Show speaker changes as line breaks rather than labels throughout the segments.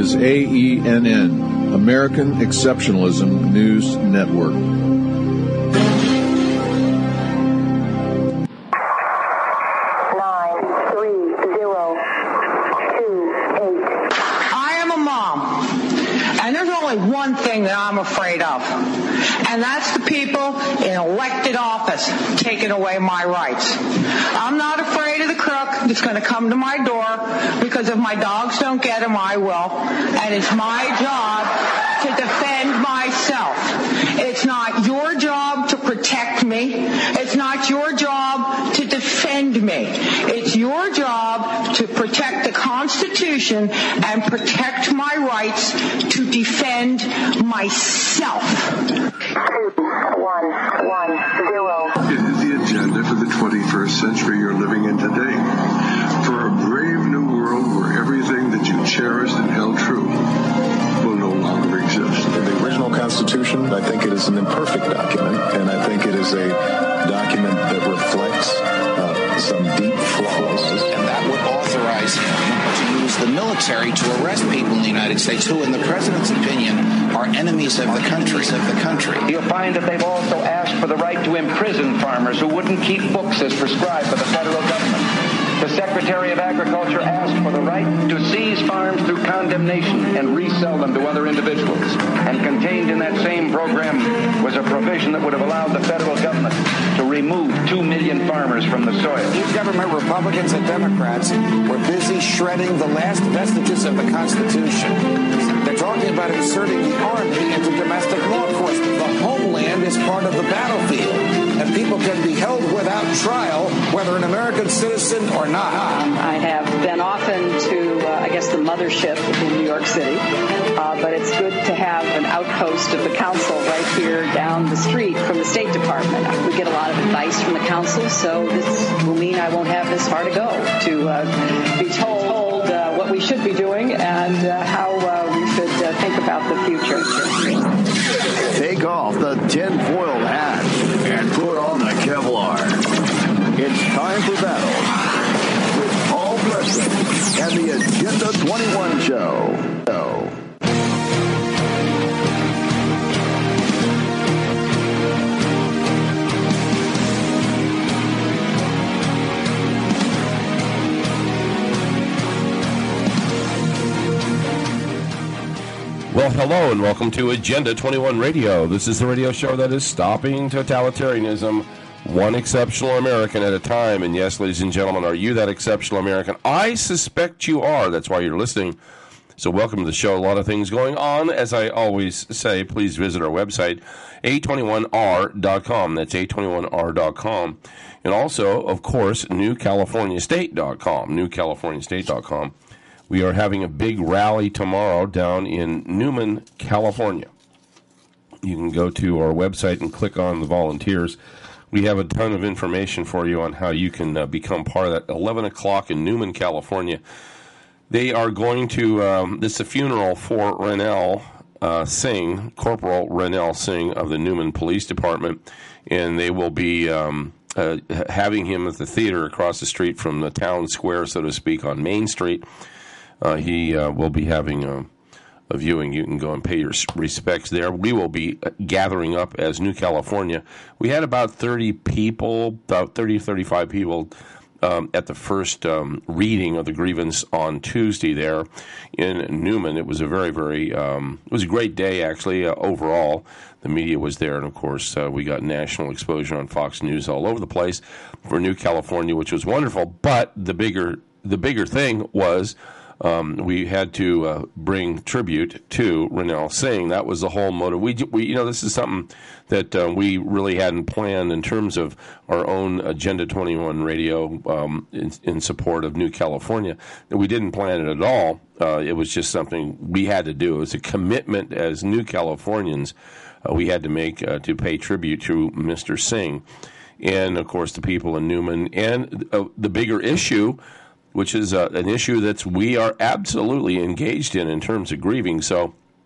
is AENN, American Exceptionalism News Network.
One thing that I'm afraid of, and that's the people in elected office taking away my rights. I'm not afraid of the crook that's going to come to my door, because if my dogs don't get him, I will, and it's my job to defend myself. It's not your job to protect me. It's not your job to defend me. It's your job to protect the Constitution and protect my rights to defend myself.
2-1-1-0.
It is the agenda for the 21st century you're living in today. For a brave new world where everything that you cherished and held true will no longer exist.
The original Constitution, I think it is an imperfect document, and I think it is a document that reflects some deep flaws.
And that would authorize him to use the military to arrest people in the United States who, in the president's opinion, are enemies of the country.
You'll find that they've also asked for the right to imprison farmers who wouldn't keep books as prescribed by the federal government. The Secretary of Agriculture asked for the right to seize farms through condemnation and resell them to other individuals. And contained in that same program was a provision that would have allowed the federal government to remove 2 million farmers from the soil.
These government Republicans and Democrats were busy shredding the last vestiges of the Constitution. They're talking about inserting the Army into domestic law enforcement. The homeland is part of the battlefield, and people can be held without trial, whether an American citizen or not.
I have been often to, the mothership in New York City, but it's good to have an outpost of the council right here down the street from the State Department. We get a lot of advice from the council, so this will mean I won't have this far to go to be told what we should be doing and how we should think about the future.
Take off the tinfoil hat and put on the Kevlar. It's time for battle with Paul Preston and the Agenda 21 Show.
Well, hello and welcome to Agenda 21 Radio. This is the radio show that is stopping totalitarianism one exceptional American at a time. And yes, ladies and gentlemen, are you that exceptional American? I suspect you are. That's why you're listening. So welcome to the show. A lot of things going on. As I always say, please visit our website, a21r.com. That's a21r.com. And also, of course, newcaliforniastate.com, newcaliforniastate.com. We are having a big rally tomorrow down in Newman, California. You can go to our website and click on the volunteers. We have a ton of information for you on how you can become part of that. 11 o'clock in Newman, California. They are going to, this is a funeral for Rennell Singh, Corporal Rennell Singh of the Newman Police Department, and they will be having him at the theater across the street from the town square, so to speak, on Main Street. He will be having a viewing. You can go and pay your respects there. We will be gathering up as New California. We had about 30 people, about 35 people at the first reading of the grievance on Tuesday there in Newman. It was a very, very, it was a great day, actually, overall. The media was there, and, of course, we got national exposure on Fox News all over the place for New California, which was wonderful. But the bigger thing was we had to bring tribute to Rennell Singh. That was the whole motive. We this is something that we really hadn't planned in terms of our own Agenda 21 radio in support of New California. We didn't plan it at all. It was just something we had to do. It was a commitment as New Californians we had to make to pay tribute to Mr. Singh. And, of course, the people in Newman. And the bigger issue, which is an issue that we are absolutely engaged in terms of grieving. So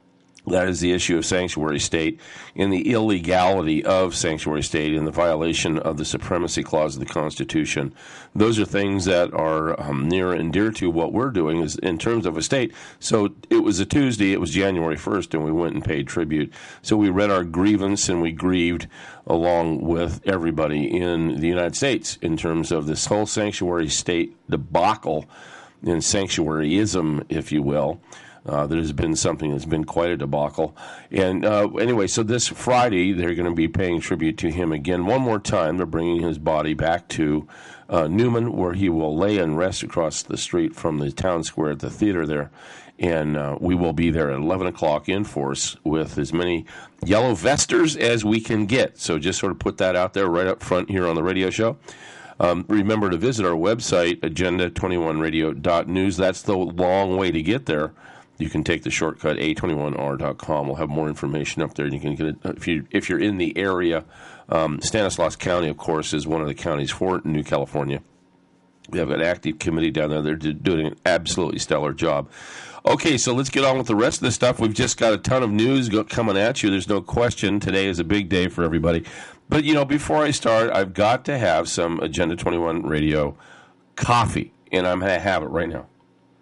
That is the issue of sanctuary state and the illegality of sanctuary state and the violation of the supremacy clause of the Constitution. Those are things that are near and dear to what we're doing is in terms of a state. So it was a Tuesday, it was January 1st, and we went and paid tribute. So we read our grievance and we grieved along with everybody in the United States in terms of this whole sanctuary state debacle and sanctuaryism, if you will. There has been something that's been quite a debacle. And anyway, so this Friday, they're going to be paying tribute to him again one more time. They're bringing his body back to Newman, where he will lay and rest across the street from the town square at the theater there. And we will be there at 11 o'clock in force with as many yellow vesters as we can get. So just sort of put that out there right up front here on the radio show. Remember to visit our website, agenda21radio.news. That's the long way to get there. You can take the shortcut, a21r.com. We'll have more information up there, and you can get it if you're in the area. Stanislaus County, of course, is one of the counties for New California. We have an active committee down there. They're doing an absolutely stellar job. Okay, so let's get on with the rest of the stuff. We've just got a ton of news coming at you. There's no question. Today is a big day for everybody. But, before I start, I've got to have some Agenda 21 Radio coffee, and I'm going to have it right now.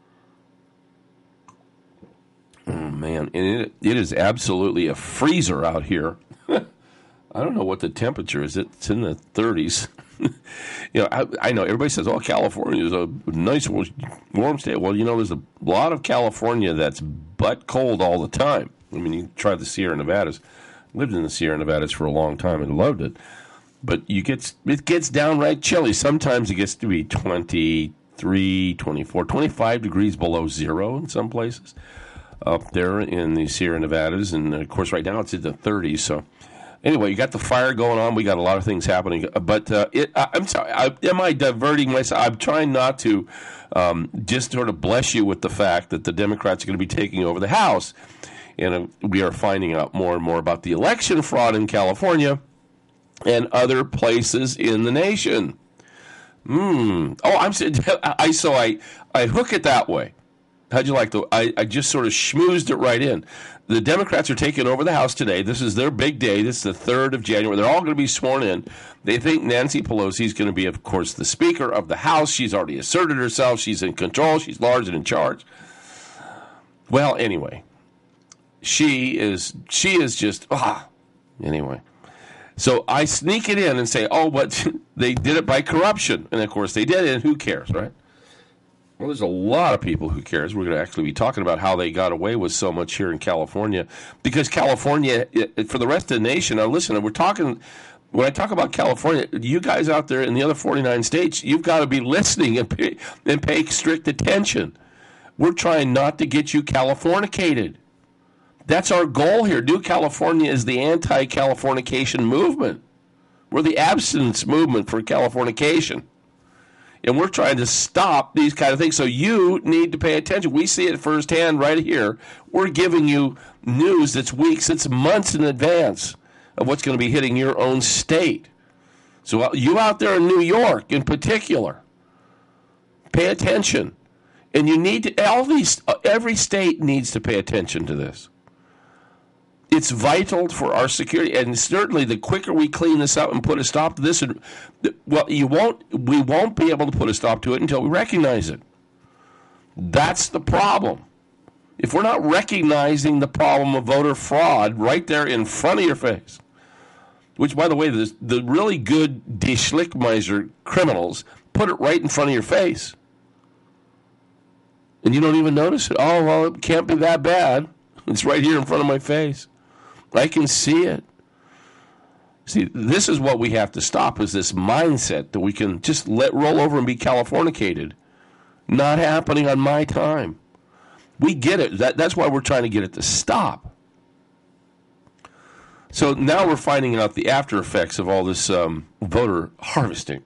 Oh, man, and it is absolutely a freezer out here. I don't know what the temperature is. It's in the 30s. I know everybody says, California is a nice, warm state. Well, there's a lot of California that's butt cold all the time. I mean, you try the Sierra Nevadas. Lived in the Sierra Nevadas for a long time and loved it. But it gets downright chilly. Sometimes it gets to be 23, 24, 25 degrees below zero in some places up there in the Sierra Nevadas. And, of course, right now it's in the 30s. So, anyway, you got the fire going on. We got a lot of things happening. But I'm sorry. Am I diverting myself? I'm trying not to just sort of bless you with the fact that the Democrats are going to be taking over the House. And we are finding out more and more about the election fraud in California and other places in the nation. I hook it that way. How'd you like I just sort of schmoozed it right in. The Democrats are taking over the House today. This is their big day. This is the 3rd of January. They're all going to be sworn in. They think Nancy Pelosi is going to be, of course, the Speaker of the House. She's already asserted herself. She's in control. She's large and in charge. Well, anyway. She is just, anyway. So I sneak it in and say, but they did it by corruption. And, of course, they did, and who cares, right? Well, there's a lot of people who cares. We're going to actually be talking about how they got away with so much here in California. Because California, for the rest of the nation, now listen, when I talk about California, you guys out there in the other 49 states, you've got to be listening and pay strict attention. We're trying not to get you Californicated. That's our goal here. New California is the anti-Californication movement. We're the abstinence movement for Californication. And we're trying to stop these kind of things. So you need to pay attention. We see it firsthand right here. We're giving you news that's weeks, it's months in advance of what's going to be hitting your own state. So you out there in New York in particular, pay attention. And you need to, every state needs to pay attention to this. It's vital for our security, and certainly the quicker we clean this up and put a stop to this, we won't be able to put a stop to it until we recognize it. That's the problem. If we're not recognizing the problem of voter fraud right there in front of your face, which, by the way, the really good Schlickmeiser criminals put it right in front of your face, and you don't even notice it. Oh, well, it can't be that bad. It's right here in front of my face. I can see it. See, this is what we have to stop, is this mindset that we can just let roll over and be Californicated. Not happening on my time. We get it. That's why we're trying to get it to stop. So now we're finding out the after effects of all this voter harvesting.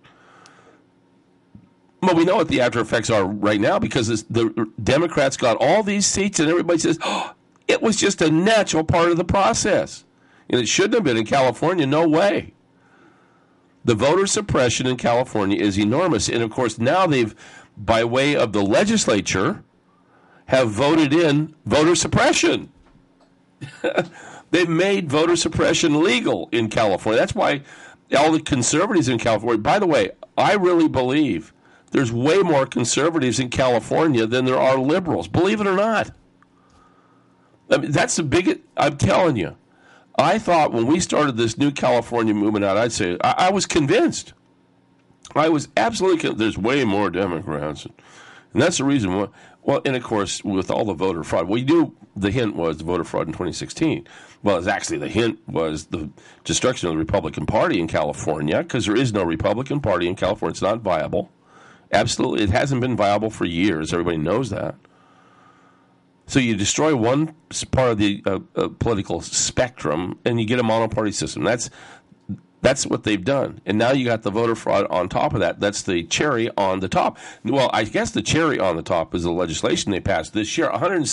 Well, we know what the after effects are right now because the Democrats got all these seats and everybody says, it was just a natural part of the process. And it shouldn't have been in California. No way. The voter suppression in California is enormous. And, of course, now they've, by way of the legislature, have voted in voter suppression. They've made voter suppression legal in California. That's why all the conservatives in California, by the way, I really believe there's way more conservatives in California than there are liberals, believe it or not. I mean, that's the biggest, I'm telling you. I thought when we started this new California movement out, I'd say, I was convinced. I was absolutely convinced there's way more Democrats. And that's the reason why. Well, and of course, with all the voter fraud, we knew the hint was the voter fraud in 2016. Well, it's actually the hint was the destruction of the Republican Party in California, because there is no Republican Party in California. It's not viable. Absolutely. It hasn't been viable for years. Everybody knows that. So you destroy one part of the political spectrum, and you get a monoparty system. That's what they've done. And now you got the voter fraud on top of that. That's the cherry on the top. Well, I guess the cherry on the top is the legislation they passed this year.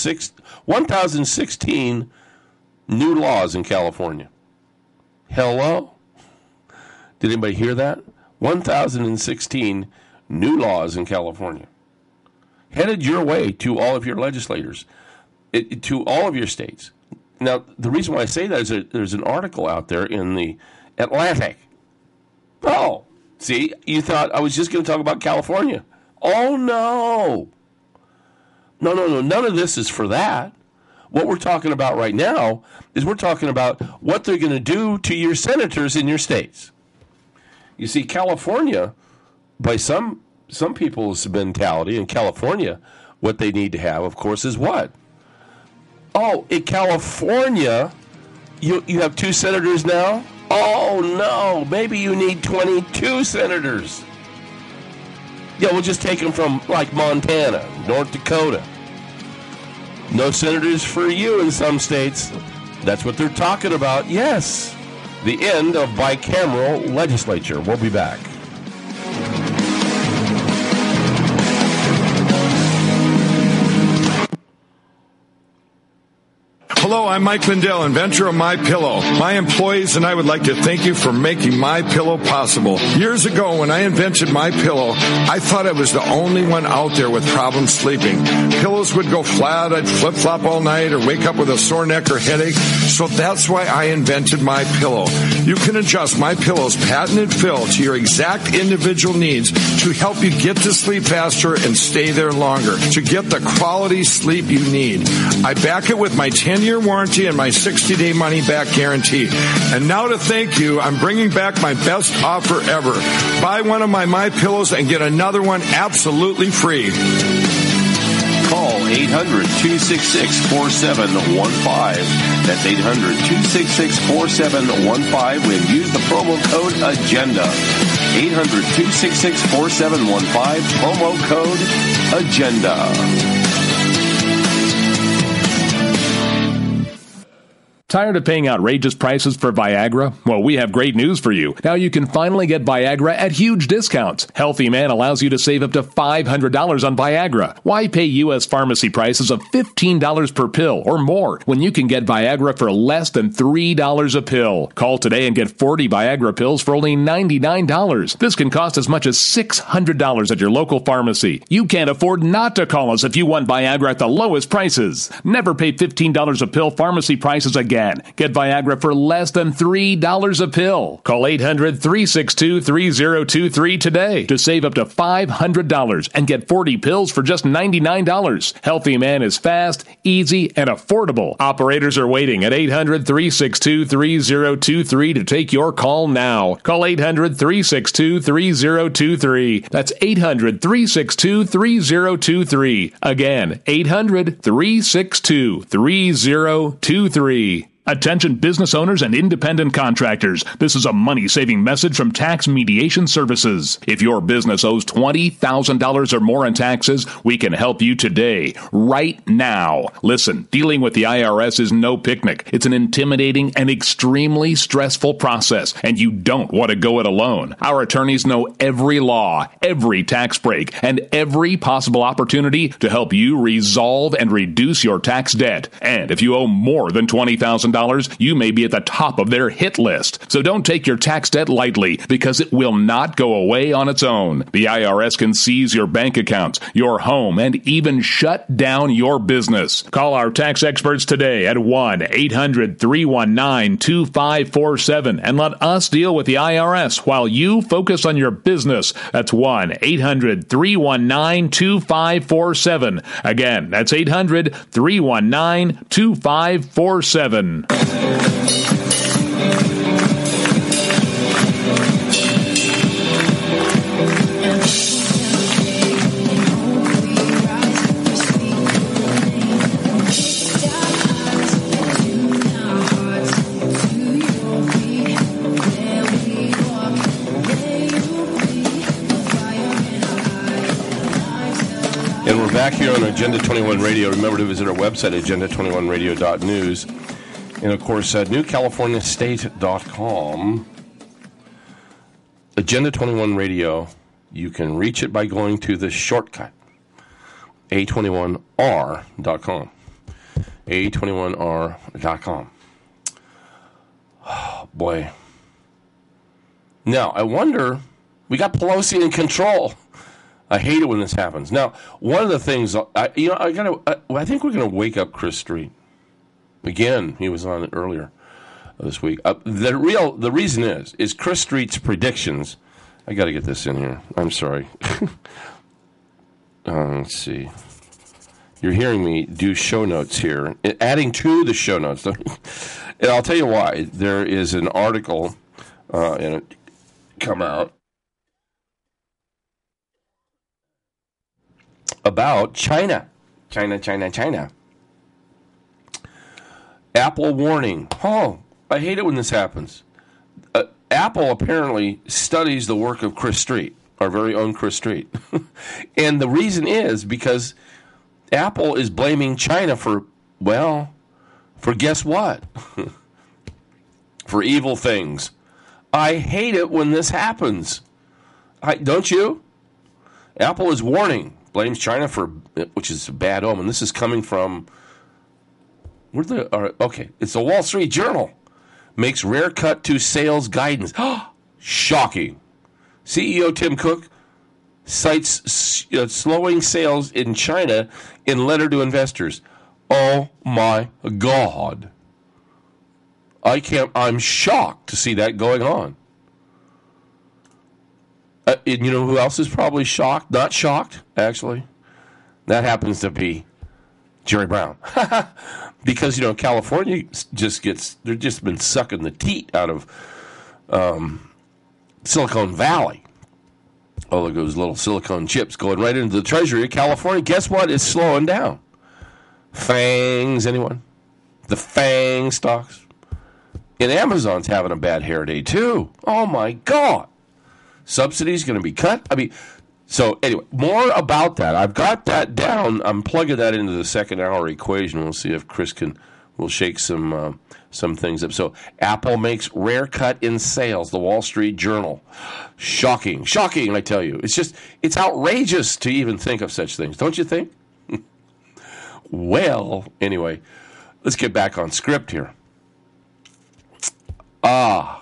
1,016 new laws in California. Hello? Did anybody hear that? 1,016 new laws in California. Headed your way to all of your legislators, to all of your states. Now, the reason why I say that is that there's an article out there in the Atlantic. Oh, see, you thought I was just going to talk about California. Oh, no. No. None of this is for that. What we're talking about right now is we're talking about what they're going to do to your senators in your states. You see, California, by some people's mentality in California, what they need to have, of course, is what? Oh, in California, you have 2 senators now? Oh, no, maybe you need 22 senators. Yeah, we'll just take them from, like, Montana, North Dakota. No senators for you in some states. That's what they're talking about. Yes, the end of bicameral legislature. We'll be back.
Hello, I'm Mike Lindell, inventor of MyPillow. My employees and I would like to thank you for making MyPillow possible. Years ago, when I invented MyPillow, I thought I was the only one out there with problems sleeping. Pillows would go flat, I'd flip-flop all night, or wake up with a sore neck or headache. So that's why I invented MyPillow. You can adjust MyPillow's patented fill to your exact individual needs to help you get to sleep faster and stay there longer, to get the quality sleep you need. I back it with my 10-year warranty and my 60-day money-back guarantee. And now to thank you, I'm bringing back my best offer ever. Buy one of my MyPillows and get another one absolutely free.
Call 800-266-4715. That's 800-266-4715 and use the promo code AGENDA. 800-266-4715, promo code AGENDA.
Tired of paying outrageous prices for Viagra? Well, we have great news for you. Now you can finally get Viagra at huge discounts. Healthy Man allows you to save up to $500 on Viagra. Why pay U.S. pharmacy prices of $15 per pill or more when you can get Viagra for less than $3 a pill? Call today and get 40 Viagra pills for only $99. This can cost as much as $600 at your local pharmacy. You can't afford not to call us if you want Viagra at the lowest prices. Never pay $15 a pill pharmacy prices again. Get Viagra for less than $3 a pill. Call 800-362-3023 today to save up to $500 and get 40 pills for just $99. Healthy Man is fast, easy, and affordable. Operators are waiting at 800-362-3023 to take your call now. Call 800-362-3023. That's 800-362-3023. Again, 800-362-3023. Attention business owners and independent contractors. This is a money-saving message from Tax Mediation Services. If your business owes $20,000 or more in taxes, we can help you today, right now. Listen, dealing with the IRS is no picnic. It's an intimidating and extremely stressful process, and you don't want to go it alone. Our attorneys know every law, every tax break, and every possible opportunity to help you resolve and reduce your tax debt. And if you owe more than $20,000, $1,000, you may be at the top of their hit list. So don't take your tax debt lightly, because it will not go away on its own. The IRS can seize your bank accounts, your home, and even shut down your business. Call our tax experts today at 1-800-319-2547 and let us deal with the IRS while you focus on your business. That's 1-800-319-2547. Again, that's 800-319-2547.
And we're back here on Agenda 21 Radio. Remember to visit our website, agenda21radio.news. And, of course, newcaliforniastate.com. Agenda 21 Radio, you can reach it by going to the shortcut, a21r.com. a21r.com. Oh, boy. Now, I wonder, we got Pelosi in control. I hate it when this happens. Now, one of the things, I think we're going to wake up Chris Street. Again, he was on it earlier this week. The reason is Chris Street's predictions. I got to get this in here. I'm sorry. Let's see. You're hearing me do show notes here, adding to the show notes. And I'll tell you why. There is an article, and it come out, about China. Apple warning. Oh, I hate it when this happens. Apple apparently studies the work of Chris Street, our very own Chris Street. And the reason is because Apple is blaming China for guess what? For evil things. I hate it when this happens. Don't you? Apple is warning. Blames China for, which is a bad omen. This is coming from, it's the Wall Street Journal. Makes rare cut to sales guidance. Shocking. CEO Tim Cook cites slowing sales in China in letter to investors. Oh my God. I'm shocked to see that going on. And you know who else is probably shocked? Not shocked, actually. That happens to be Jerry Brown. Because, California they've just been sucking the teat out of Silicon Valley. All of those little silicone chips going right into the treasury of California. Guess what? It's slowing down. FANGs, anyone? The FANG stocks. And Amazon's having a bad hair day, too. Oh, my God. Subsidies going to be cut. So anyway, more about that. I've got that down. I'm plugging that into the second hour equation. We'll see if Chris will shake some things up. So Apple makes rare cut in sales. The Wall Street Journal. Shocking, I tell you. It's outrageous to even think of such things. Don't you think? Well, anyway, let's get back on script here. We're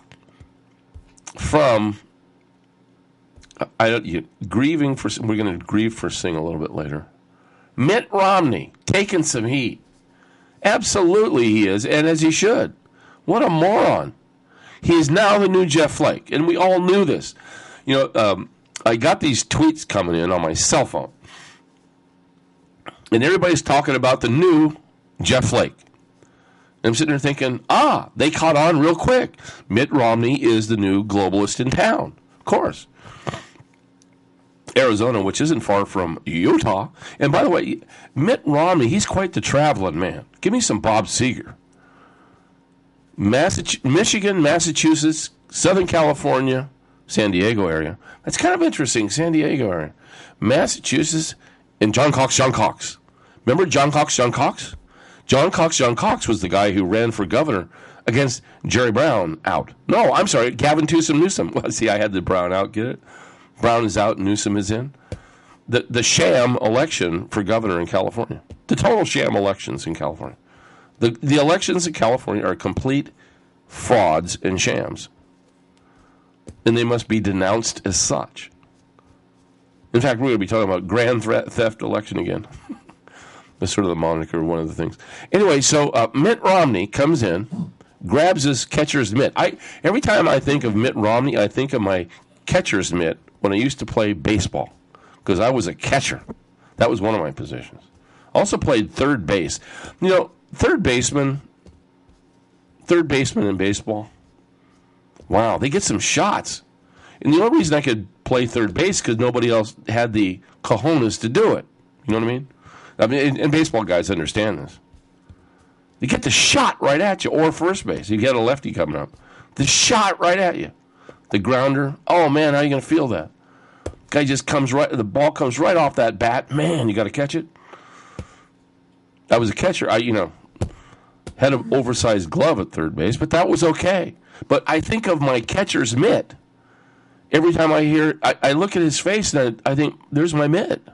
going to grieve for Singh a little bit later. Mitt Romney taking some heat. Absolutely he is, and as he should. What a moron. He is now the new Jeff Flake, and we all knew this. I got these tweets coming in on my cell phone, and everybody's talking about the new Jeff Flake. And I'm sitting there thinking, they caught on real quick. Mitt Romney is the new globalist in town. Of course. Arizona, which isn't far from Utah. And by the way, Mitt Romney, he's quite the traveling man. Give me some Bob Seger. Michigan, Massachusetts, Southern California, San Diego area. That's kind of interesting, San Diego area. Massachusetts, and John Cox. Remember John Cox? John Cox was the guy who ran for governor against Jerry Brown out. No, I'm sorry, Gavin Newsom. Well, see, I had the Brown out, get it? Brown is out, Newsom is in. The sham election for governor in California. The total sham elections in California. The elections in California are complete frauds and shams. And they must be denounced as such. In fact, we're going to be talking about grand theft election again. That's sort of the moniker, one of the things. Anyway, so Mitt Romney comes in, grabs his catcher's mitt. Every time I think of Mitt Romney, I think of my catcher's mitt when I used to play baseball, because I was a catcher. That was one of my positions. Also played third base. You know, third baseman in baseball, wow, they get some shots. And the only reason I could play third base because nobody else had the cojones to do it. You know what I mean? And baseball guys understand this. You get the shot right at you, or first base. You get a lefty coming up. The shot right at you. The grounder. Oh, man, how are you going to feel that? Guy just comes right, the ball comes right off that bat. Man, you got to catch it. I was a catcher. I had an oversized glove at third base, but that was okay. But I think of my catcher's mitt. Every time I look at his face and I think, there's my mitt.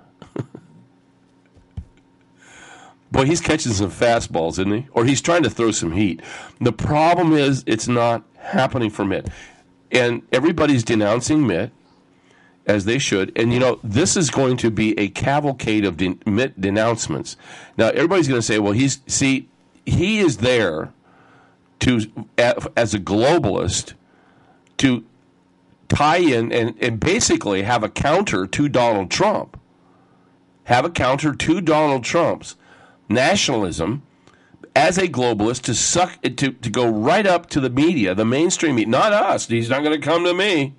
Boy, he's catching some fastballs, isn't he? Or he's trying to throw some heat. The problem is it's not happening for Mitt. And everybody's denouncing Mitt, as they should. And, this is going to be a cavalcade of Mitt denouncements. Now, everybody's going to say, well, he is there as a globalist to tie in and basically have a counter to Donald Trump. Have a counter to Donald Trump's nationalism as a globalist to go right up to the media, the mainstream media. Not us. He's not going to come to me.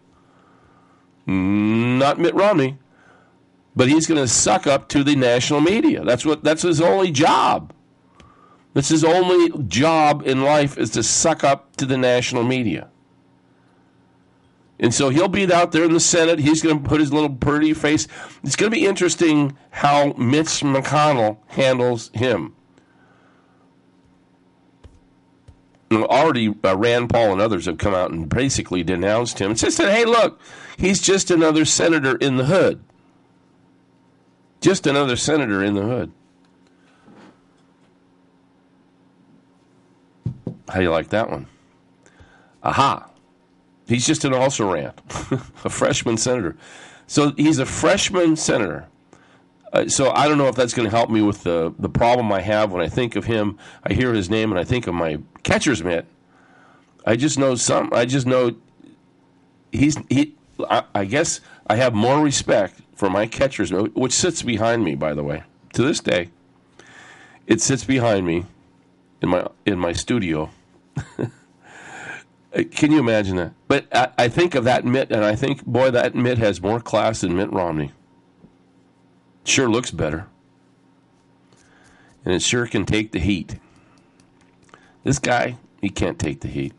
Not Mitt Romney. But he's going to suck up to the national media. That's his only job. That's his only job in life, is to suck up to the national media. And so he'll be out there in the Senate. He's going to put his little pretty face. It's going to be interesting how Mitch McConnell handles him. Already Rand Paul and others have come out and basically denounced him and just said, hey, look, he's just another senator in the hood. Just another senator in the hood. How do you like that one? Aha. He's just an also-ran, a freshman senator. So he's a freshman senator. So I don't know if that's going to help me with the problem I have when I think of him. I hear his name and I think of my catcher's mitt. I just know I guess I have more respect for my catcher's mitt, which sits behind me, by the way. To this day, it sits behind me in my studio. Can you imagine that? But I think of that mitt, and I think, boy, that mitt has more class than Mitt Romney. Sure looks better. And it sure can take the heat. This guy, he can't take the heat.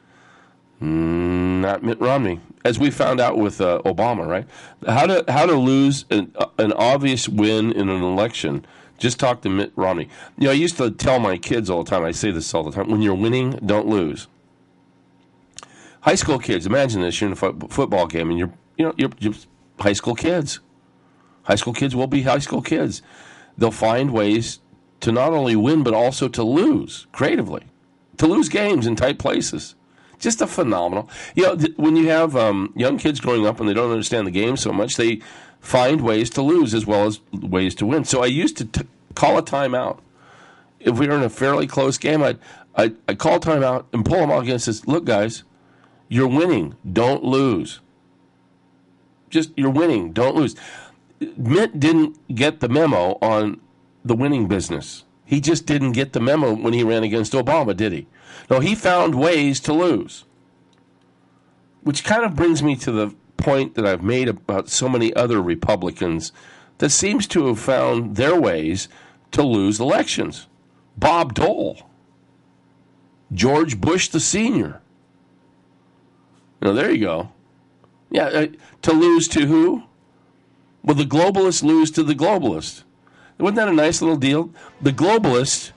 Not Mitt Romney. As we found out with Obama, right? How to lose an obvious win in an election. Just talk to Mitt Romney. I used to tell my kids all the time, I say this all the time, when you're winning, don't lose. High school kids, imagine this, you're in a football game and you're high school kids. High school kids will be high school kids. They'll find ways to not only win but also to lose creatively, to lose games in tight places. Just a phenomenal. When you have young kids growing up and they don't understand the game so much, they find ways to lose as well as ways to win. So I used to call a timeout. If we were in a fairly close game, I'd call a timeout and pull them all against this. Look, guys, you're winning. Don't lose. You're winning. Don't lose. Mitt didn't get the memo on the winning business. He just didn't get the memo when he ran against Obama, did he? No, he found ways to lose. Which kind of brings me to the point that I've made about so many other Republicans that seems to have found their ways to lose elections. Bob Dole. George Bush the Senior. There you go. Yeah, to lose to who? Well, the globalists lose to the globalist. Wasn't that a nice little deal? The globalist,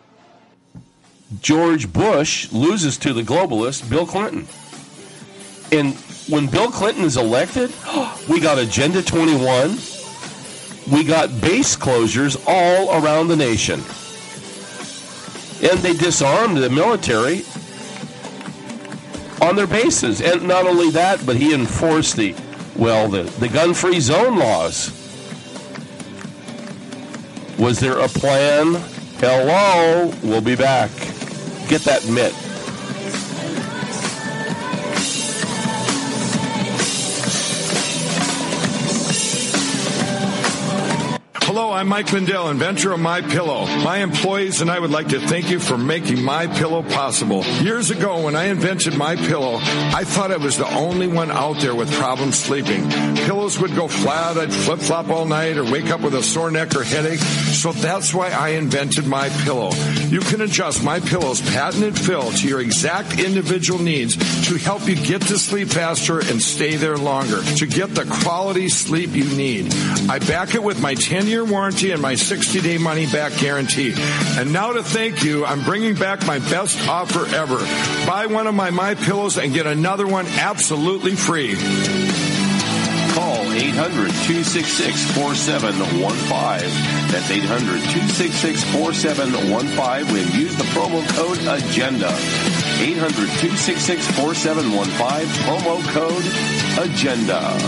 George Bush, loses to the globalist, Bill Clinton. And when Bill Clinton is elected, we got Agenda 21. We got base closures all around the nation. And they disarmed the military on their bases. And not only that, but he enforced the gun-free zone laws. Was there a plan? Hello, we'll be back. Get that mitt.
Hello, I'm Mike Lindell, inventor of MyPillow. My employees and I would like to thank you for making MyPillow possible. Years ago, when I invented MyPillow, I thought I was the only one out there with problems sleeping. Pillows would go flat, I'd flip-flop all night, or wake up with a sore neck or headache. So that's why I invented MyPillow. You can adjust MyPillow's patented fill to your exact individual needs to help you get to sleep faster and stay there longer, to get the quality sleep you need. I back it with my 10-year warranty and my 60-day money-back guarantee. And now to thank you, I'm bringing back my best offer ever. Buy one of my MyPillows and get another one absolutely free.
Call 800-266-4715. That's 800-266-4715 when use the promo code AGENDA. 800-266-4715, promo code AGENDA.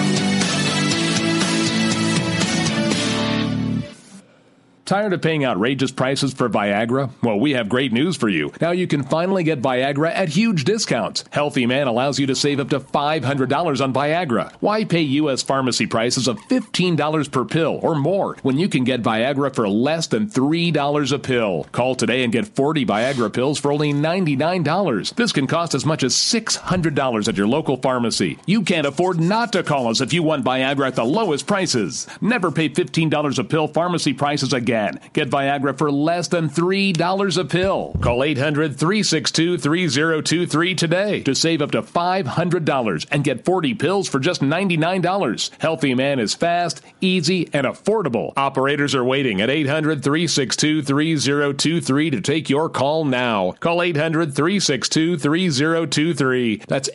Tired of paying outrageous prices for Viagra? Well, we have great news for you. Now you can finally get Viagra at huge discounts. Healthy Man allows you to save up to $500 on Viagra. Why pay U.S. pharmacy prices of $15 per pill or more when you can get Viagra for less than $3 a pill? Call today and get 40 Viagra pills for only $99. This can cost as much as $600 at your local pharmacy. You can't afford not to call us if you want Viagra at the lowest prices. Never pay $15 a pill pharmacy prices again. Get Viagra for less than $3 a pill. Call 800-362-3023 today to save up to $500 and get 40 pills for just $99. Healthy Man is fast, easy, and affordable. Operators are waiting at 800-362-3023 to take your call now. Call 800-362-3023. That's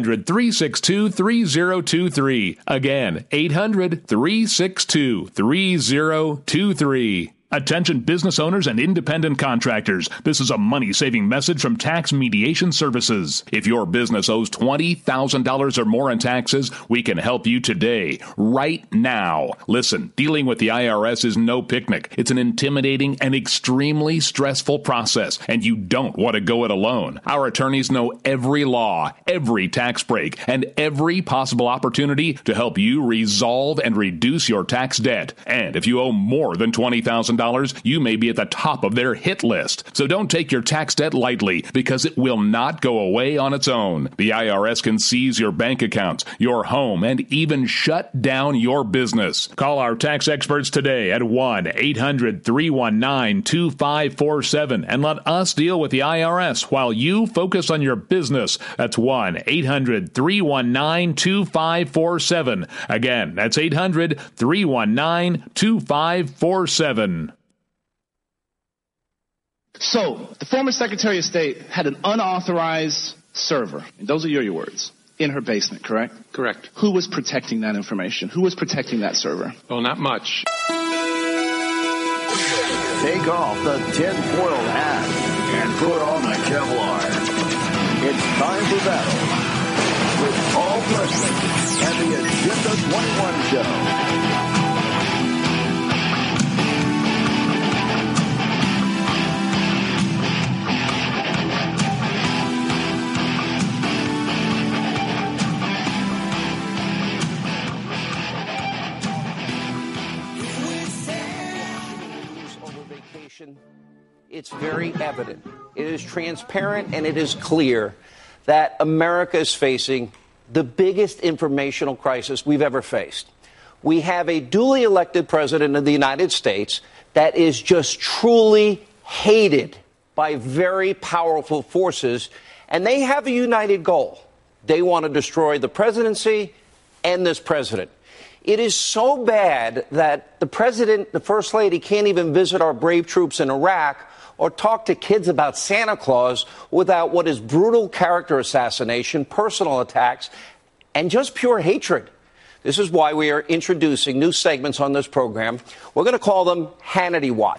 800-362-3023. Again, 800-362-3023. Attention business owners and independent contractors. This is a money-saving message from Tax Mediation Services. If your business owes $20,000 or more in taxes, we can help you today, right now. Listen, dealing with the IRS is no picnic. It's an intimidating and extremely stressful process, and you don't want to go it alone. Our attorneys know every law, every tax break, and every possible opportunity to help you resolve and reduce your tax debt. And if you owe more than $20,000, you may be at the top of their hit list. So don't take your tax debt lightly, because it will not go away on its own. The IRS can seize your bank accounts, your home, and even shut down your business. Call our tax experts today at 1-800-319-2547 and let us deal with the IRS while you focus on your business. That's 1-800-319-2547. Again, that's 800-319-2547.
So, the former Secretary of State had an unauthorized server, and those are your words, in her basement, correct?
Correct.
Who was protecting that information? Who was protecting that server?
Well, not much.
Take off the tinfoil hat and put on the Kevlar. It's time for battle with Paul Preston and the Agenda 21 Show.
It's very evident, it is transparent, and it is clear that America is facing the biggest informational crisis we've ever faced. We have a duly elected president of the United States that is just truly hated by very powerful forces, and they have a united goal. They want to destroy the presidency and this president. It is so bad that the president, the first lady, can't even visit our brave troops in Iraq or talk to kids about Santa Claus without what is brutal character assassination, personal attacks, and just pure hatred. This is why we are introducing new segments on this program. We're going to call them Hannity Watch.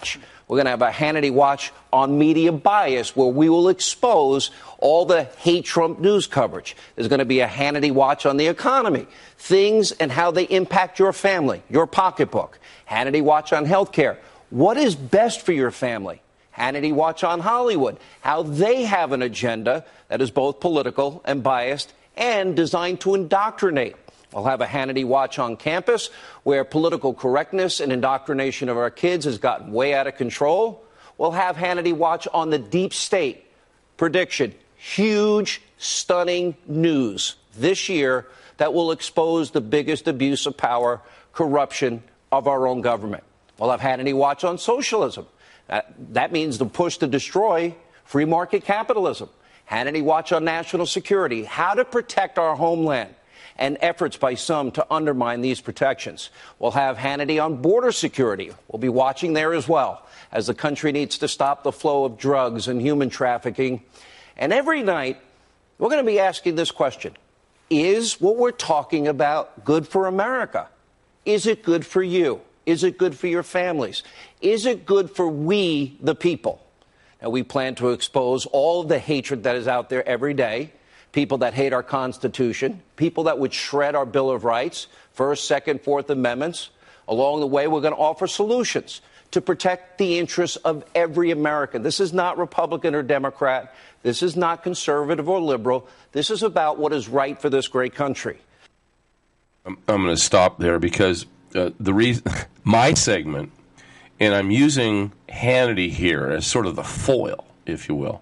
We're going to have a Hannity Watch on media bias, where we will expose all the hate Trump news coverage. There's going to be a Hannity Watch on the economy, things and how they impact your family, your pocketbook. Hannity Watch on healthcare. What is best for your family? Hannity Watch on Hollywood, how they have an agenda that is both political and biased and designed to indoctrinate. We'll have a Hannity Watch on campus, where political correctness and indoctrination of our kids has gotten way out of control. We'll have Hannity Watch on the deep state. Prediction: huge, stunning news this year that will expose the biggest abuse of power, corruption of our own government. We'll have Hannity Watch on socialism. That means the push to destroy free market capitalism. Hannity Watch on national security, how to protect our homeland, and efforts by some to undermine these protections. We'll have Hannity on border security. We'll be watching there as well, as the country needs to stop the flow of drugs and human trafficking. And every night, we're going to be asking this question: is what we're talking about good for America? Is it good for you? Is it good for your families? Is it good for we, the people? And we plan to expose all of the hatred that is out there every day. People that hate our Constitution, people that would shred our Bill of Rights, First, Second, Fourth Amendments. Along the way, we're going to offer solutions to protect the interests of every American. This is not Republican or Democrat. This is not conservative or liberal. This is about what is right for this great country.
I'm going to stop there because the reason my segment, and I'm using Hannity here as sort of the foil, if you will,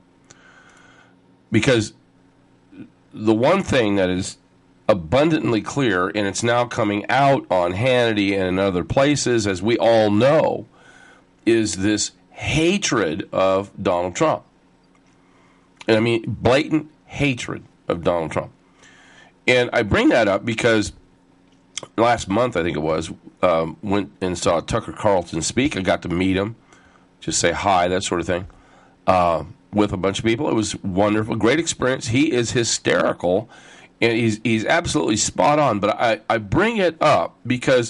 because the one thing that is abundantly clear, and it's now coming out on Hannity and in other places, as we all know, is this hatred of Donald Trump. And I mean, blatant hatred of Donald Trump. And I bring that up because last month, I think it was, went and saw Tucker Carlson speak. I got to meet him, just say hi, that sort of thing, with a bunch of people. It was wonderful, great experience. He is hysterical, and he's absolutely spot on. But I bring it up because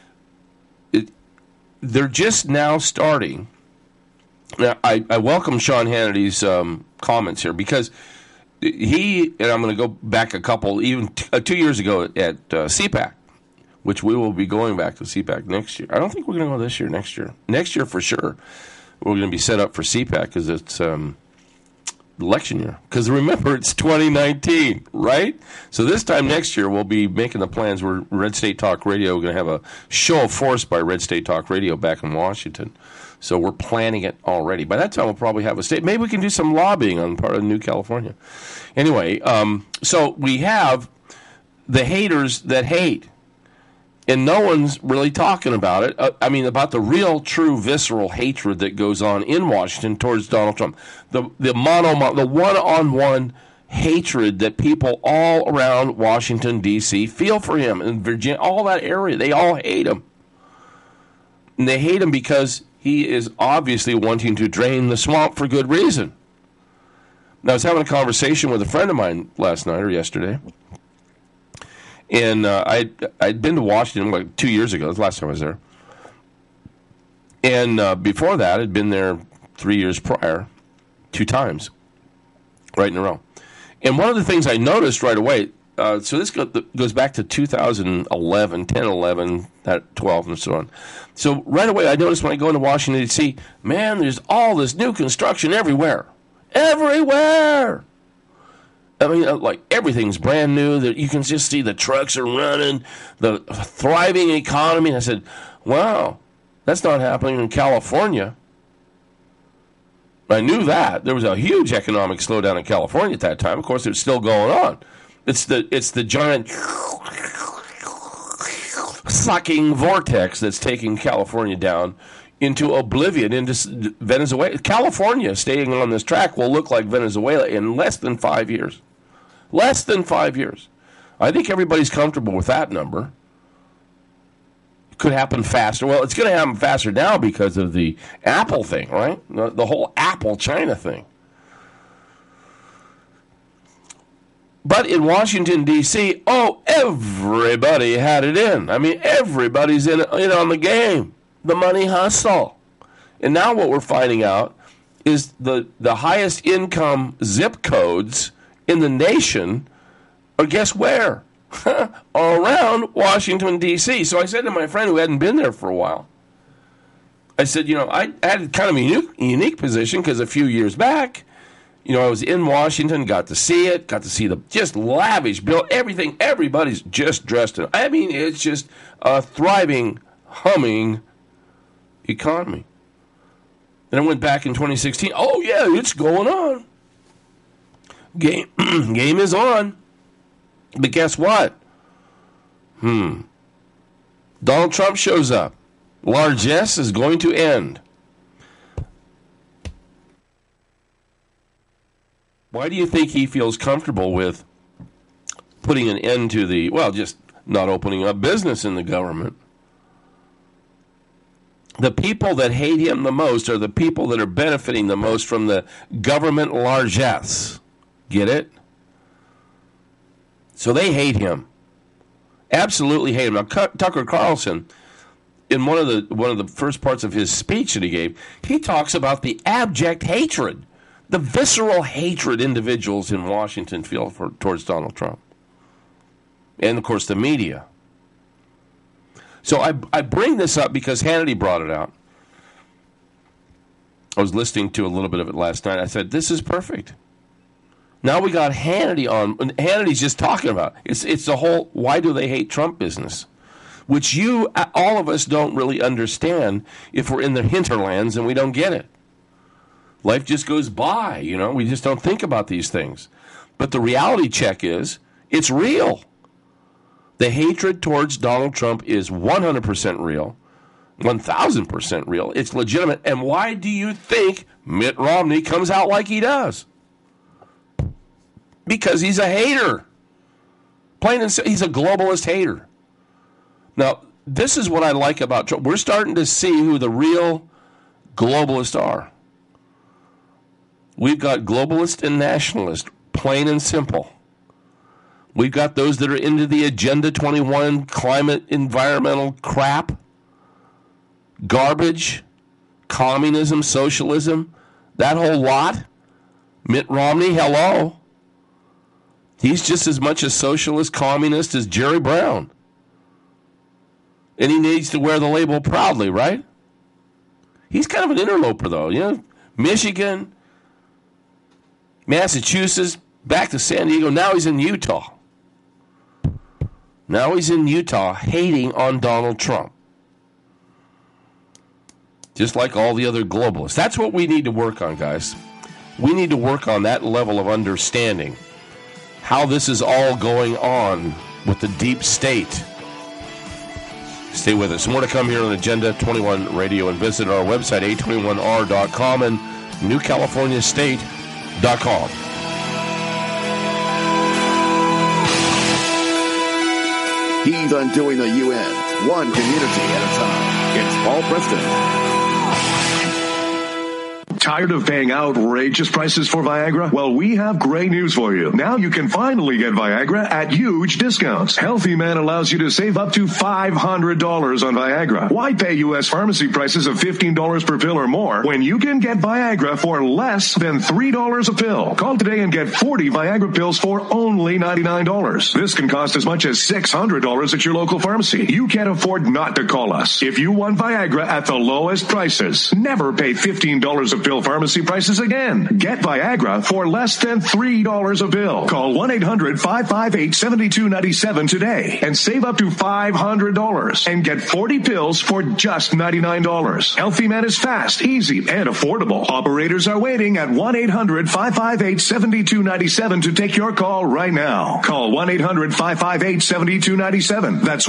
they're just now starting. Now, I welcome Sean Hannity's comments here because he, and I'm going to go back a couple, even 2 years ago at CPAC, which we will be going back to CPAC next year. I don't think we're going to go this year, next year. Next year for sure. We're going to be set up for CPAC because it's election year. Because remember, it's 2019, right? So this time next year, we'll be making the plans. We're Red State Talk Radio. We're going to have a show of force by Red State Talk Radio back in Washington. So we're planning it already. By that time, we'll probably have a state. Maybe we can do some lobbying on part of New California. Anyway, so we have the haters that hate. And no one's really talking about it. About the real, true, visceral hatred that goes on in Washington towards Donald Trump. The one-on-one hatred that people all around Washington, D.C. feel for him. And Virginia, all that area, they all hate him. And they hate him because he is obviously wanting to drain the swamp for good reason. Now, I was having a conversation with a friend of mine last night or yesterday. And I'd been to Washington like 2 years ago. That's the last time I was there. And before that, I'd been there 3 years prior, 2 times, right in a row. And one of the things I noticed right away, so this goes back to 2011, 10, 11, 12, and so on. So right away, I noticed when I go into Washington, D.C., man, there's all this new construction everywhere. Everywhere! I mean, like, everything's brand new. That you can just see the trucks are running, the thriving economy. And I said, wow, that's not happening in California. I knew that. There was a huge economic slowdown in California at that time. Of course, it's still going on. It's the giant sucking vortex that's taking California down into oblivion, into Venezuela. California, staying on this track, will look like Venezuela in less than 5 years. Less than 5 years. I think everybody's comfortable with that number. It could happen faster. Well, it's going to happen faster now because of the Apple thing, right? The whole Apple-China thing. But in Washington, D.C., everybody had it in. I mean, everybody's in on the game. The money hustle. And now what we're finding out is the highest income zip codes in the nation are, guess where? Around Washington, D.C. So I said to my friend who hadn't been there for a while, I said, I had kind of a unique position because a few years back, I was in Washington, got to see the just lavish build, everything. Everybody's just dressed in. I mean, it's just a thriving, humming economy. And I went back in 2016. Oh, yeah, it's going on. Game is on. But guess what? Donald Trump shows up. Largesse is going to end. Why do you think he feels comfortable with putting an end to just not opening up business in the government? The people that hate him the most are the people that are benefiting the most from the government largesse. Get it? So they hate him. Absolutely hate him. Now, Tucker Carlson, in one of the first parts of his speech that he gave, he talks about the abject hatred, the visceral hatred individuals in Washington feel towards Donald Trump. And, of course, the media. So I bring this up because Hannity brought it out. I was listening to a little bit of it last night. I said, this is perfect. Now we got Hannity on. And Hannity's just talking about it. It's the whole why do they hate Trump business, which all of us don't really understand if we're in the hinterlands and we don't get it. Life just goes by, we just don't think about these things. But the reality check is it's real. The hatred towards Donald Trump is 100% real, 1,000% real. It's legitimate. And why do you think Mitt Romney comes out like he does? Because he's a hater. Plain and simple, he's a globalist hater. Now, this is what I like about Trump. We're starting to see who the real globalists are. We've got globalists and nationalists, plain and simple. We've got those that are into the Agenda 21 climate environmental crap, garbage, communism, socialism, that whole lot. Mitt Romney, hello. He's just as much a socialist, communist as Jerry Brown. And he needs to wear the label proudly, right? He's kind of an interloper, though. Michigan, Massachusetts, back to San Diego. Now he's in Utah. Hating on Donald Trump. Just like all the other globalists. That's what we need to work on, guys. We need to work on that level of understanding. How this is all going on with the deep state. Stay with us. More to come here on Agenda 21 Radio, and visit our website, a21r.com and newcaliforniastate.com.
He's undoing the UN, one community at a time. It's Paul Preston.
Tired of paying outrageous prices for Viagra? Well, we have great news for you. Now you can finally get Viagra at huge discounts. Healthy Man allows you to save up to $500 on Viagra. Why pay U.S. pharmacy prices of $15 per pill or more when you can get Viagra for less than $3 a pill? Call today and get 40 Viagra pills for only $99. This can cost as much as $600 at your local pharmacy. You can't afford not to call us. If you want Viagra at the lowest prices, never pay $15 a pill pharmacy prices again. Get Viagra for less than $3 a pill. Call 1-800-558-7297 today and save up to $500 and get 40 pills for just $99. Healthy Man is fast, easy, and affordable. Operators are waiting at 1-800-558-7297 to take your call right now. Call 1-800-558-7297. That's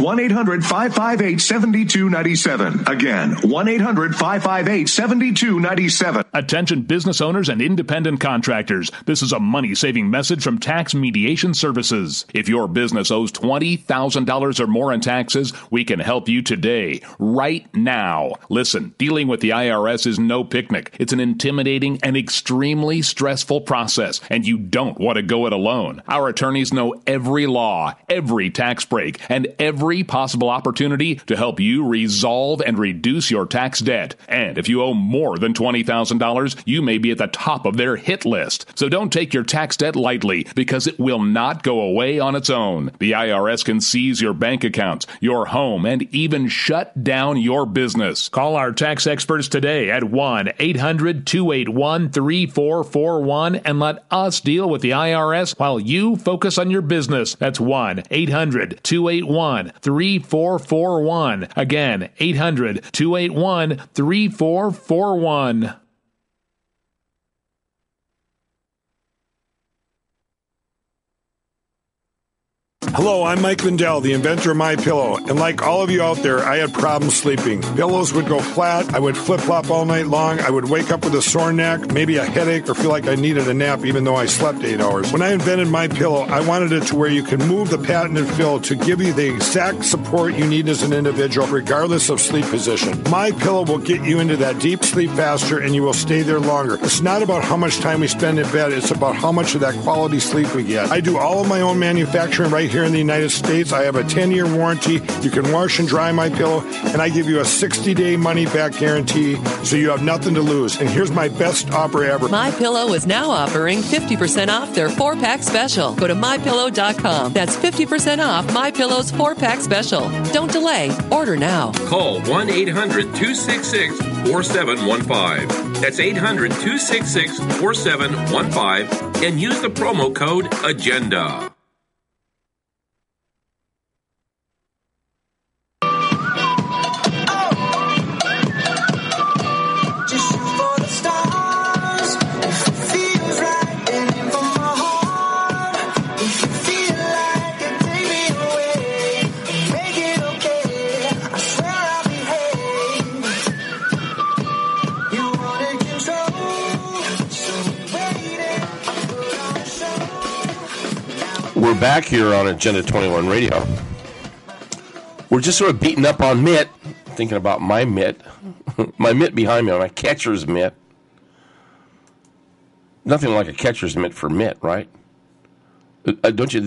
1-800-558-7297. Again, 1-800-558-7297.
Attention business owners and independent contractors. This is a money-saving message from Tax Mediation Services. If your business owes $20,000 or more in taxes, we can help you today, right now. Listen, dealing with the IRS is no picnic. It's an intimidating and extremely stressful process, and you don't want to go it alone. Our attorneys know every law, every tax break, and every possible opportunity to help you resolve and reduce your tax debt. And if you owe more than $20,000, you may be at the top of their hit list. So don't take your tax debt lightly, because it will not go away on its own. The IRS can seize your bank accounts, your home, and even shut down your business. Call our tax experts today at 1-800-281-3441 and let us deal with the IRS while you focus on your business. That's 1-800-281-3441. Again, 800-281-3441.
Hello, I'm Mike Lindell, the inventor of MyPillow, and like all of you out there, I had problems sleeping. Pillows would go flat, I would flip-flop all night long, I would wake up with a sore neck, maybe a headache, or feel like I needed a nap even though I slept 8 hours. When I invented MyPillow, I wanted it to where you can move the patented fill to give you the exact support you need as an individual, regardless of sleep position. MyPillow will get you into that deep sleep faster, and you will stay there longer. It's not about how much time we spend in bed, it's about how much of that quality sleep we get. I do all of my own manufacturing right here in the United States. I have a 10-year warranty. You can wash and dry MyPillow, and I give you a 60-day money-back guarantee, so you have nothing to lose. And here's my best offer ever.
MyPillow is now offering 50% off their 4-pack special. Go to MyPillow.com. That's 50% off MyPillow's 4-pack special. Don't delay. Order now.
Call 1-800-266-4715. That's 800-266-4715 and use the promo code AGENDA.
We're back here on Agenda 21 Radio. We're just sort of beating up on Mitt, thinking about my mitt. My mitt behind me, my catcher's mitt. Nothing like a catcher's mitt for Mitt, right? Don't you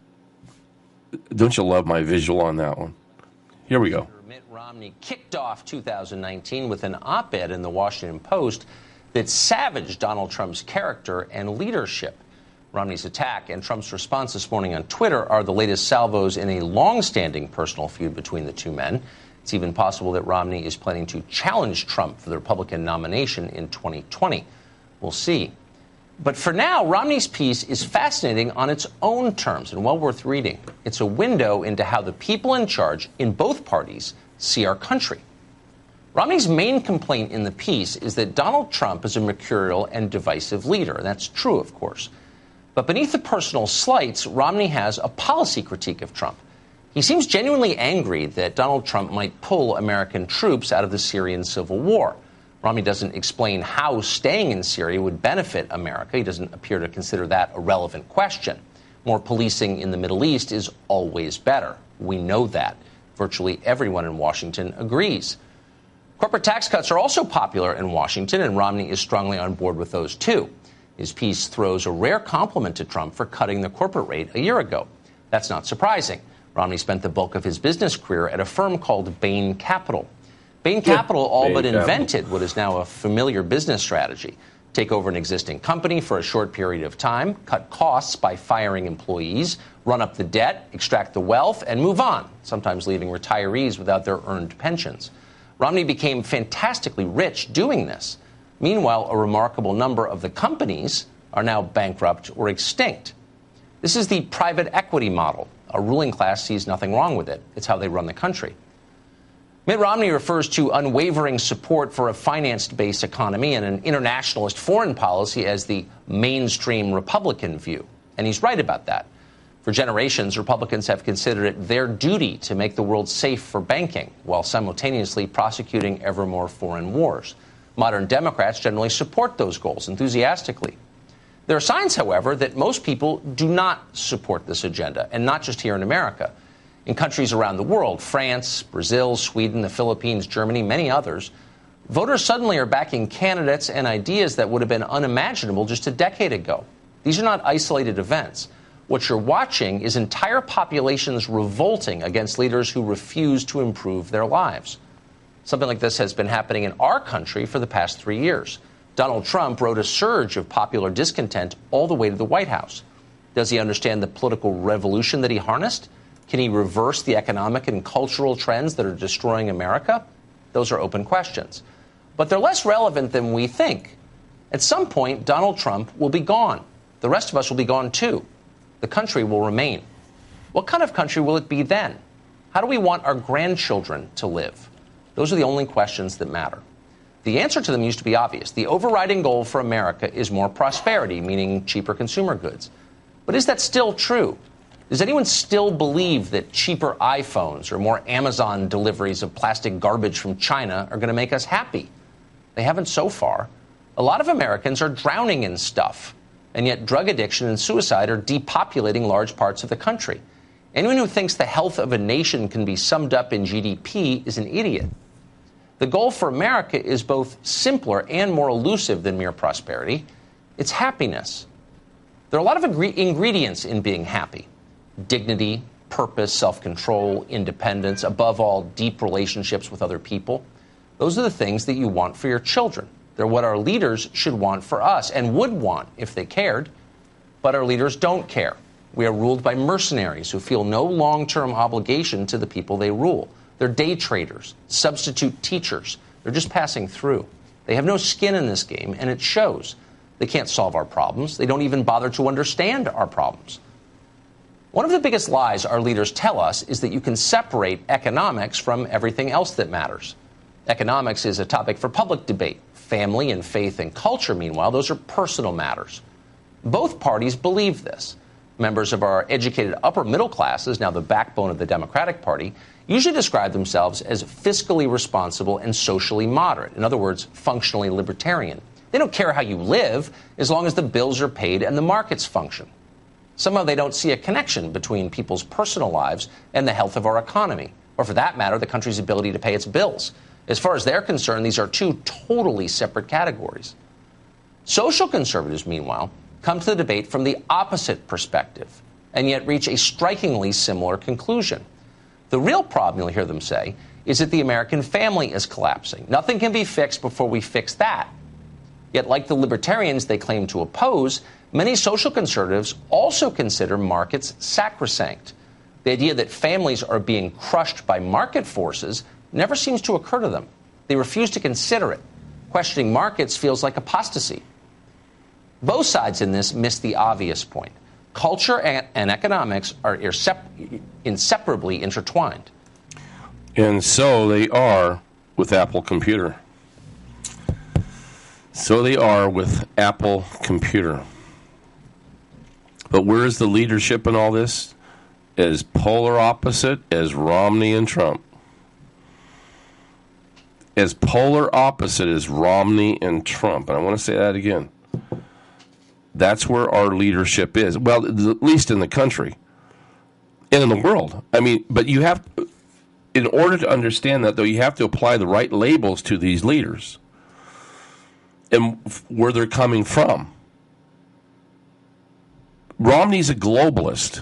love my visual on that one? Here we go.
Mitt Romney kicked off 2019 with an op-ed in the Washington Post that savaged Donald Trump's character and leadership. Romney's attack and Trump's response this morning on Twitter are the latest salvos in a long-standing personal feud between the two men. It's even possible that Romney is planning to challenge Trump for the Republican nomination in 2020. We'll see. But for now, Romney's piece is fascinating on its own terms and well worth reading. It's a window into how the people in charge in both parties see our country. Romney's main complaint in the piece is that Donald Trump is a mercurial and divisive leader. And that's true, of course. But beneath the personal slights, Romney has a policy critique of Trump. He seems genuinely angry that Donald Trump might pull American troops out of the Syrian civil war. Romney doesn't explain how staying in Syria would benefit America. He doesn't appear to consider that a relevant question. More policing in the Middle East is always better. We know that. Virtually everyone in Washington agrees. Corporate tax cuts are also popular in Washington, and Romney is strongly on board with those, too. His piece throws a rare compliment to Trump for cutting the corporate rate a year ago. That's not surprising. Romney spent the bulk of his business career at a firm called Bain Capital. Bain Capital all but invented what is now a familiar business strategy. Take over an existing company for a short period of time, cut costs by firing employees, run up the debt, extract the wealth, and move on, sometimes leaving retirees without their earned pensions. Romney became fantastically rich doing this. Meanwhile, a remarkable number of the companies are now bankrupt or extinct. This is the private equity model. A ruling class sees nothing wrong with it. It's how they run the country. Mitt Romney refers to unwavering support for a finance-based economy and an internationalist foreign policy as the mainstream Republican view. And he's right about that. For generations, Republicans have considered it their duty to make the world safe for banking, while simultaneously prosecuting ever more foreign wars. Modern Democrats generally support those goals enthusiastically. There are signs, however, that most people do not support this agenda, and not just here in America. In countries around the world, France, Brazil, Sweden, the Philippines, Germany, many others, voters suddenly are backing candidates and ideas that would have been unimaginable just a decade ago. These are not isolated events. What you're watching is entire populations revolting against leaders who refuse to improve their lives. Something like this has been happening in our country for the past 3 years. Donald Trump rode a surge of popular discontent all the way to the White House. Does he understand the political revolution that he harnessed? Can he reverse the economic and cultural trends that are destroying America? Those are open questions. But they're less relevant than we think. At some point, Donald Trump will be gone. The rest of us will be gone too. The country will remain. What kind of country will it be then? How do we want our grandchildren to live? Those are the only questions that matter. The answer to them used to be obvious. The overriding goal for America is more prosperity, meaning cheaper consumer goods. But is that still true? Does anyone still believe that cheaper iPhones or more Amazon deliveries of plastic garbage from China are going to make us happy? They haven't so far. A lot of Americans are drowning in stuff, and yet drug addiction and suicide are depopulating large parts of the country. Anyone who thinks the health of a nation can be summed up in GDP is an idiot. The goal for America is both simpler and more elusive than mere prosperity. It's happiness. There are a lot of ingredients in being happy. Dignity, purpose, self-control, independence, above all, deep relationships with other people. Those are the things that you want for your children. They're what our leaders should want for us and would want if they cared. But our leaders don't care. We are ruled by mercenaries who feel no long-term obligation to the people they rule. They're day traders, substitute teachers. They're just passing through. They have no skin in this game, and it shows. They can't solve our problems. They don't even bother to understand our problems. One of the biggest lies our leaders tell us is that you can separate economics from everything else that matters. Economics is a topic for public debate. Family and faith and culture, meanwhile, those are personal matters. Both parties believe this. Members of our educated upper middle classes, now the backbone of the Democratic Party, usually describe themselves as fiscally responsible and socially moderate. In other words, functionally libertarian. They don't care how you live as long as the bills are paid and the markets function. Somehow they don't see a connection between people's personal lives and the health of our economy, or for that matter, the country's ability to pay its bills. As far as they're concerned, these are two totally separate categories. Social conservatives, meanwhile, come to the debate from the opposite perspective, and yet reach a strikingly similar conclusion. The real problem, you'll hear them say, is that the American family is collapsing. Nothing can be fixed before we fix that. Yet, like the libertarians they claim to oppose, many social conservatives also consider markets sacrosanct. The idea that families are being crushed by market forces never seems to occur to them. They refuse to consider it. Questioning markets feels like apostasy. Both sides in this miss the obvious point. Culture and economics are inseparably intertwined.
And so they are with Apple Computer. So they are with Apple Computer. But where is the leadership in all this? As polar opposite as Romney and Trump. As polar opposite as Romney and Trump. And I want to say that again. That's where our leadership is. Well, at least in the country and in the world. I mean, but you have, in order to understand that, though, you have to apply the right labels to these leaders and where they're coming from. Romney's a globalist.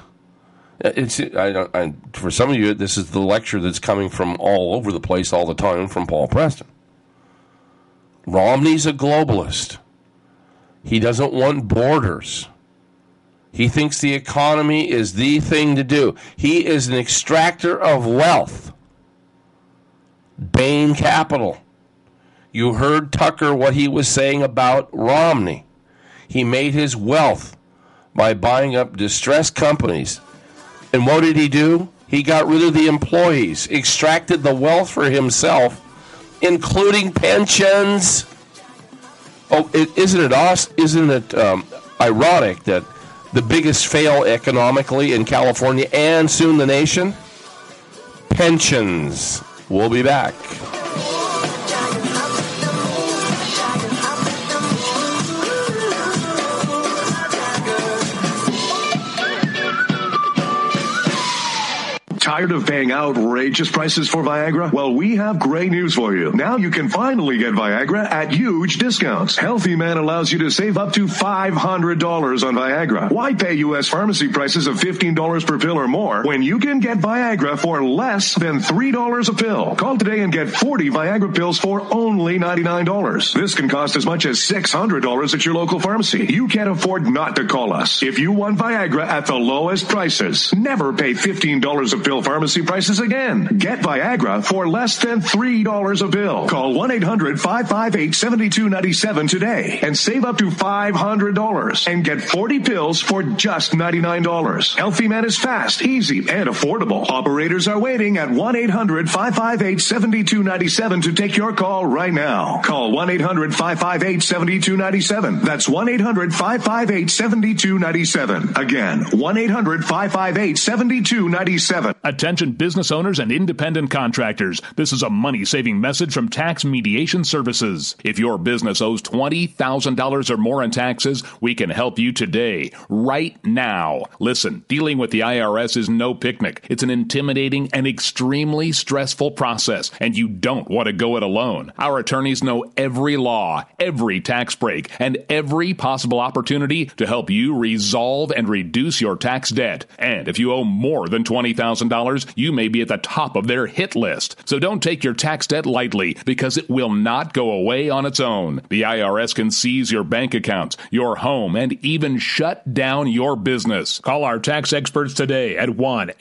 For some of you, this is the lecture that's coming from all over the place all the time from Paul Preston. Romney's a globalist. He doesn't want borders. He thinks the economy is the thing to do. He is an extractor of wealth. Bain Capital. You heard Tucker, what he was saying about Romney. He made his wealth by buying up distressed companies. And what did he do? He got rid of the employees, extracted the wealth for himself, including pensions. Oh, isn't it ironic that the biggest fail economically in California and soon the nation? Pensions. We'll be back.
Tired of paying outrageous prices for Viagra? Well, we have great news for you. Now you can finally get Viagra at huge discounts. Healthy Man allows you to save up to $500 on Viagra. Why pay U.S. pharmacy prices of $15 per pill or more when you can get Viagra for less than $3 a pill? Call today and get 40 Viagra pills for only $99. This can cost as much as $600 at your local pharmacy. You can't afford not to call us. If you want Viagra at the lowest prices, never pay $15 a pill pharmacy prices again. Get Viagra for less than $3 a pill. Call 1-800-558-7297 today and save up to $500 and get 40 pills for just $99. Healthy Man is fast, easy, and affordable. Operators are waiting at 1-800-558-7297 to take your call right now. Call 1-800-558-7297. That's 1-800-558-7297. Again, 1-800-558-7297.
Attention business owners and independent contractors. This is a money-saving message from Tax Mediation Services. If your business owes $20,000 or more in taxes, we can help you today, right now. Listen, dealing with the IRS is no picnic. It's an intimidating and extremely stressful process, and you don't want to go it alone. Our attorneys know every law, every tax break, and every possible opportunity to help you resolve and reduce your tax debt. And if you owe more than $20,000, you may be at the top of their hit list. So don't take your tax debt lightly, because it will not go away on its own. The IRS can seize your bank accounts, your home, and even shut down your business. Call our tax experts today at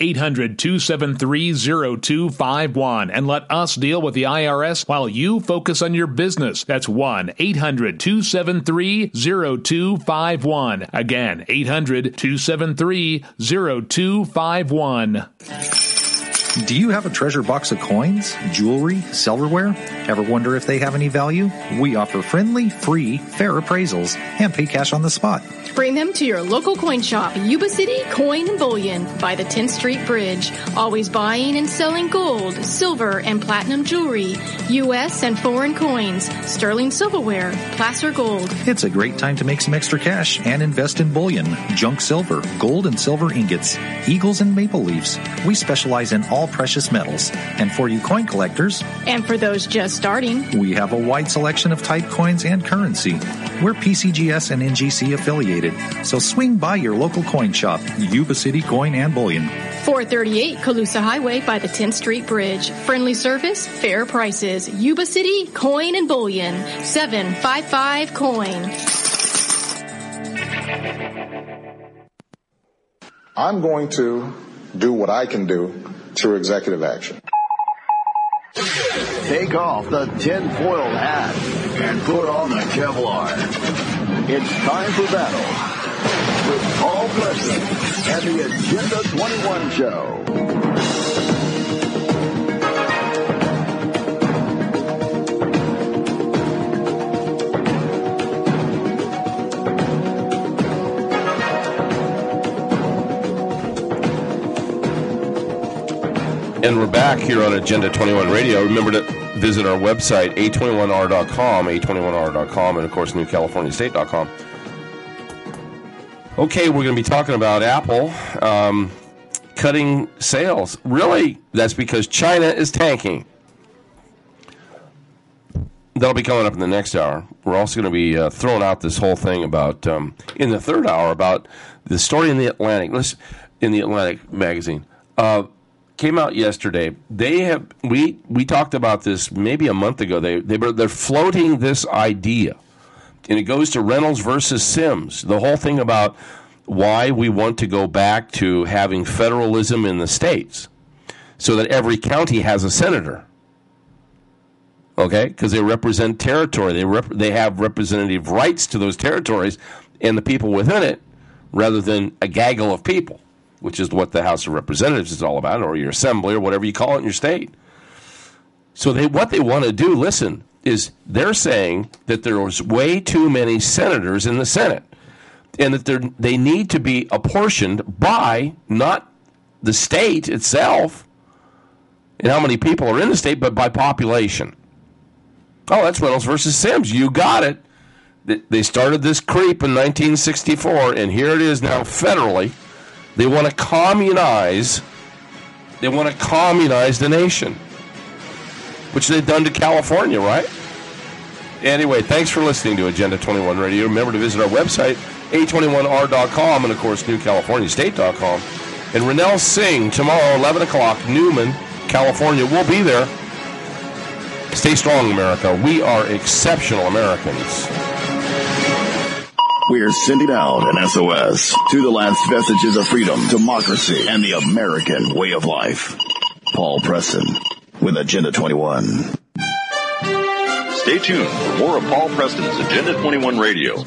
1-800-273-0251 and let us deal with the IRS while you focus on your business. That's 1-800-273-0251. Again, 800-273-0251.
Do you have a treasure box of coins, jewelry, silverware? Ever wonder if they have any value? We offer friendly, free, fair appraisals and pay cash on the spot.
Bring them to your local coin shop, Yuba City Coin and Bullion by the 10th Street Bridge. Always buying and selling gold, silver, and platinum jewelry, U.S. and foreign coins, sterling silverware, placer gold.
It's a great time to make some extra cash and invest in bullion, junk silver, gold and silver ingots, eagles and maple leaves. We specialize in all precious metals. And for you coin collectors,
and for those just starting,
we have a wide selection of type coins and currency. We're PCGS and NGC affiliated, so swing by your local coin shop, Yuba City Coin and Bullion.
438 Colusa Highway by the 10th Street Bridge. Friendly service, fair prices. Yuba City Coin and Bullion. 755 Coin.
I'm going to do what I can do through executive action.
Take off the tinfoil hat and put on the Kevlar. It's time for battle with Paul Blessing and the Agenda 21 Show.
And we're back here on Agenda 21 Radio. Remember to visit our website, a21r.com, a21r.com, and, of course, newcaliforniastate.com. Okay, we're going to be talking about Apple cutting sales. Really, that's because China is tanking. That'll be coming up in the next hour. We're also going to be throwing out this whole thing about, in the third hour, about the story in the Atlantic. In the Atlantic magazine. Came out yesterday. We talked about this maybe a month ago. They're floating this idea, and it goes to Reynolds versus Sims. The whole thing about why we want to go back to having federalism in the states, so that every county has a senator. Okay, because they represent territory. They have representative rights to those territories and the people within it, rather than a gaggle of people, which is what the House of Representatives is all about, or your assembly, or whatever you call it in your state. So what they want to do, listen, is they're saying that there was way too many senators in the Senate, and that they need to be apportioned by not the state itself and how many people are in the state, but by population. Oh, that's Reynolds versus Sims. You got it. They started this creep in 1964, and here it is now federally. They want to communize They want to communize the nation, which they've done to California, right? Anyway, thanks for listening to Agenda 21 Radio. Remember to visit our website, a21r.com, and, of course, newcaliforniastate.com. And Ronell Singh, tomorrow, 11 o'clock, Newman, California. We'll be there. Stay strong, America. We are exceptional Americans.
We're sending out an SOS to the last vestiges of freedom, democracy, and the American way of life. Paul Preston with Agenda 21.
Stay tuned for more of Paul Preston's Agenda 21 Radio.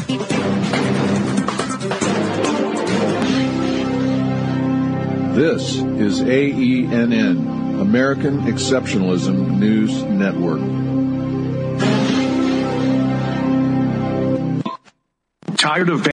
This is AENN, American Exceptionalism News Network.
Tired of